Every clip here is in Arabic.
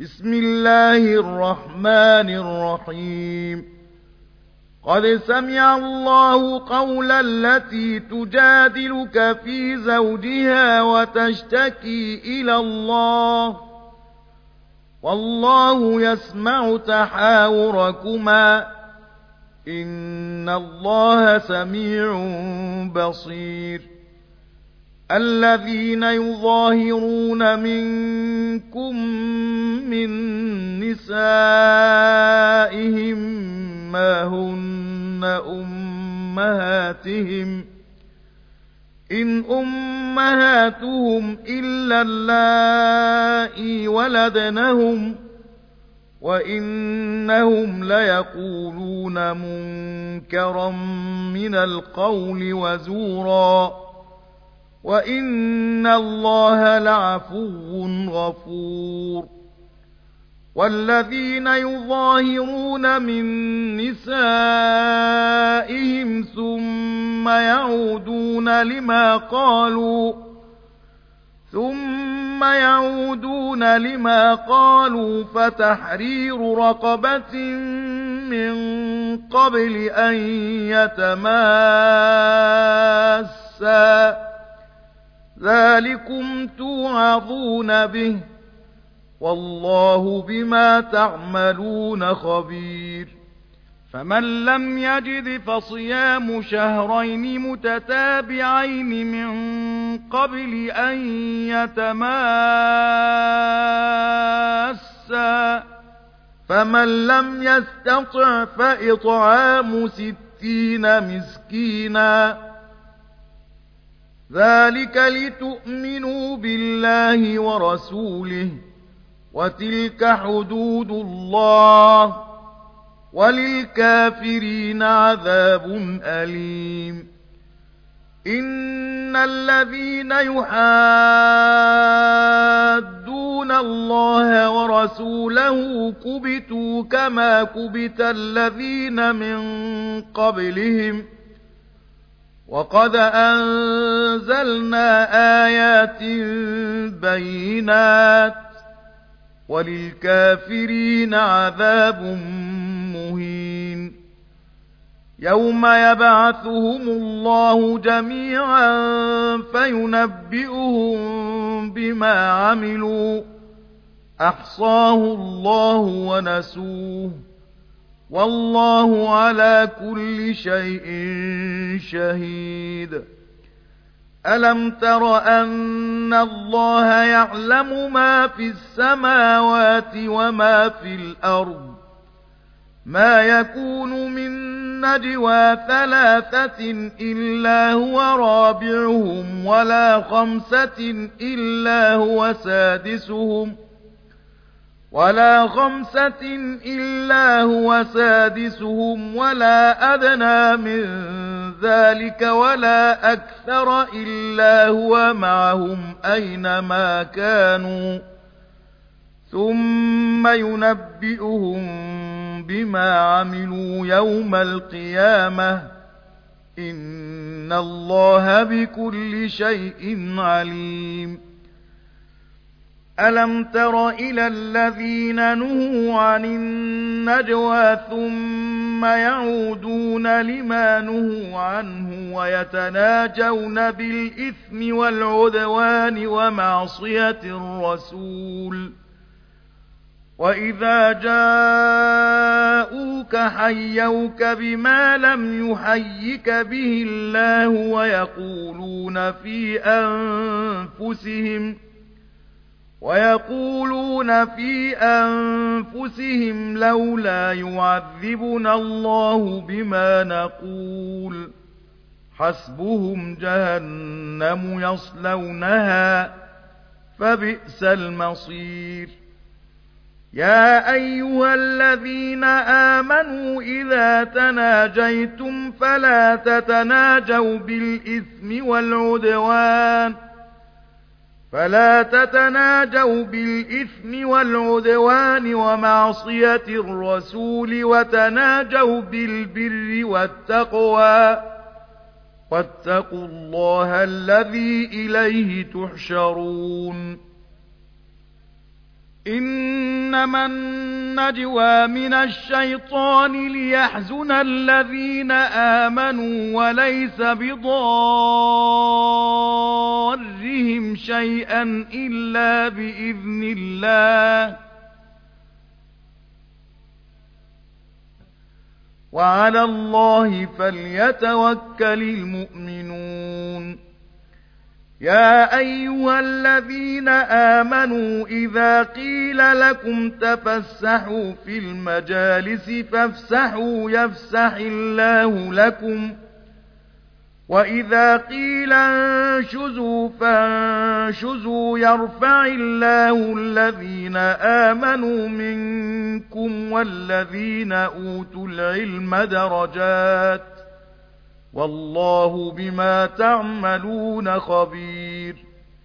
بسم الله الرحمن الرحيم قد سمع الله قول التي تجادلك في زوجها وتشتكي إلى الله والله يسمع تحاوركما إن الله سميع بصير الذين يظاهرون منكم من نسائهم ما هن أمهاتهم إن أمهاتهم إلا اللائي ولدنهم وإنهم ليقولون منكرا من القول وزورا وإن الله لعفو غفور والذين يظاهرون من نسائهم ثم يعودون لما قالوا فتحرير رقبة من قبل أن يتماسا ذلكم توعظون به والله بما تعملون خبير فمن لم يجد فصيام شهرين متتابعين من قبل أن يتماسا فمن لم يستطع فإطعام 60 مسكينا ذلك لتؤمنوا بالله ورسوله وتلك حدود الله وللكافرين عذاب أليم إن الذين يحادون الله ورسوله كبتوا كما كبت الذين من قبلهم وقد أنزلنا آيات بينات وللكافرين عذاب مهين يوم يبعثهم الله جميعا فينبئهم بما عملوا أحصاه الله ونسوه والله على كل شيء شهيد ألم تر أن الله يعلم ما في السماوات وما في الأرض ما يكون من نجوى 3 إلا هو رابعهم ولا 5 إلا هو سادسهم ولا أدنى من ذلك ولا أكثر إلا هو معهم أينما كانوا ثم ينبئهم بما عملوا يوم القيامة إن الله بكل شيء عليم ألم تر إلى الذين نهوا عن النجوى ثم يعودون لما نهوا عنه ويتناجون بالإثم والعدوان ومعصية الرسول وإذا جاءوك حيوك بما لم يحيك به الله ويقولون في أنفسهم لولا يعذبنا الله بما نقول حسبهم جهنم يصلونها فبئس المصير يا أيها الذين آمنوا إذا تناجيتم فلا تتناجوا بالإثم والعدوان ومعصية الرسول وتناجوا بالبر والتقوى واتقوا الله الذي إليه تحشرون إن إنما النجوى من الشيطان ليحزن الذين آمنوا وليس بضارهم شيئا إلا بإذن الله وعلى الله فليتوكل المؤمنون. يا أيها الذين آمنوا إذا قيل لكم تفسحوا في المجالس فافسحوا يفسح الله لكم وإذا قيل انشزوا فانشزوا يرفع الله الذين آمنوا منكم والذين أوتوا العلم درجات والله بما تعملون خبير.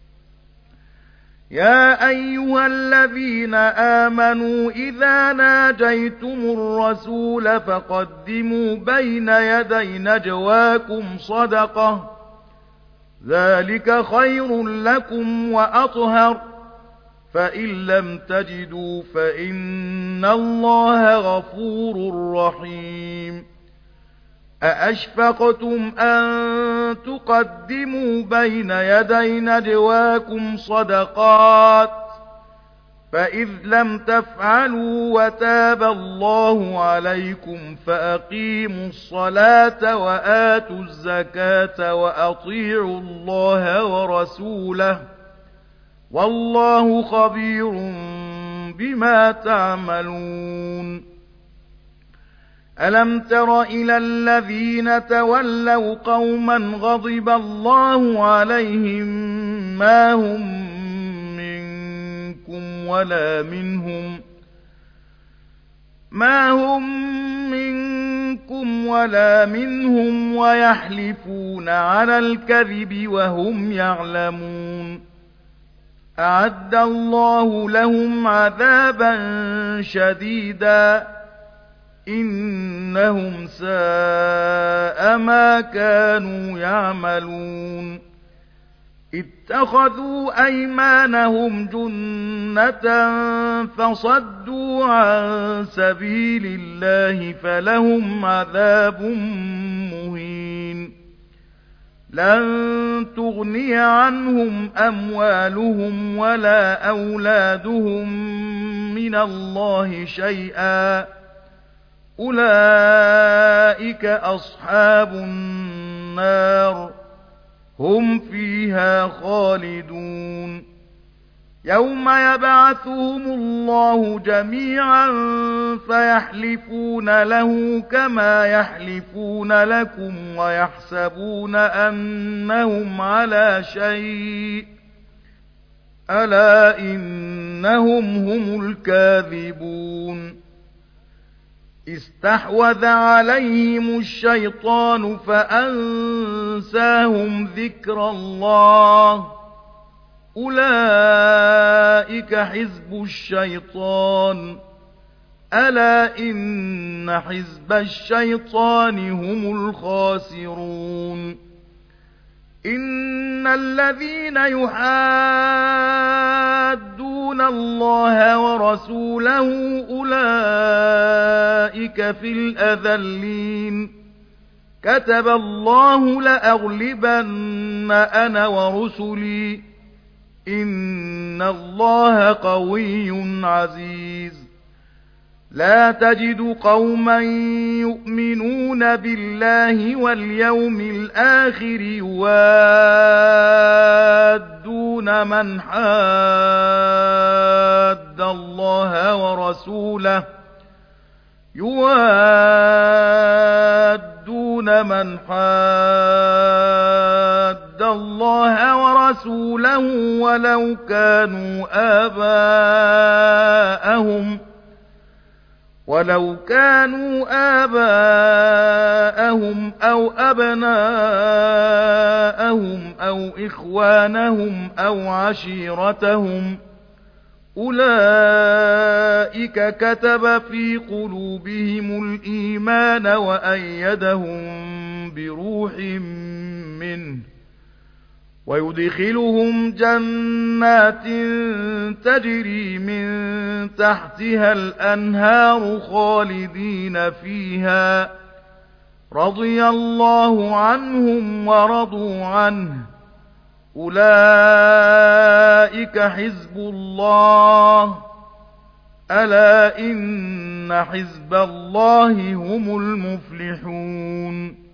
يا أيها الذين آمنوا إذا ناجيتم الرسول فقدموا بين يدي نجواكم صدقة ذلك خير لكم وأطهر فإن لم تجدوا فإن الله غفور رحيم. أأشفقتم أن تقدموا بين يدي نجواكم صدقات فإذ لم تفعلوا وتاب الله عليكم فأقيموا الصلاة وآتوا الزكاة وأطيعوا الله ورسوله والله خبير بما تعملون. ألم تر إلى الذين تولوا قوما غضب الله عليهم ما هم منكم ولا منهم ويحلفون على الكذب وهم يعلمون. أعد الله لهم عذابا شديدا إنهم ساء ما كانوا يعملون. اتخذوا أيمانهم جنة فصدوا عن سبيل الله فلهم عذاب مهين. لن تغني عنهم أموالهم ولا أولادهم من الله شيئا أولئك أصحاب النار هم فيها خالدون. يوم يبعثهم الله جميعا فيحلفون له كما يحلفون لكم ويحسبون أنهم على شيء ألا إنهم هم الكاذبون. استحوذ عليهم الشيطان فأنساهم ذكر الله أولئك حزب الشيطان ألا إن حزب الشيطان هم الخاسرون. إن الذين يحادون الله ورسوله أولئك في الأذلين. كتب الله لأغلبن أنا ورسلي إن الله قوي عزيز. لا تجد قوما يؤمنون بالله واليوم الآخر يوادون من حاد الله ورسوله ولو كانوا آباءهم أو أبناءهم أو إخوانهم أو عشيرتهم أولئك كتب في قلوبهم الإيمان وأيدهم بروح منه ويدخلهم جنات تجري من تحتها الأنهار خالدين فيها رضي الله عنهم ورضوا عنه أولئك حزب الله ألا إن حزب الله هم المفلحون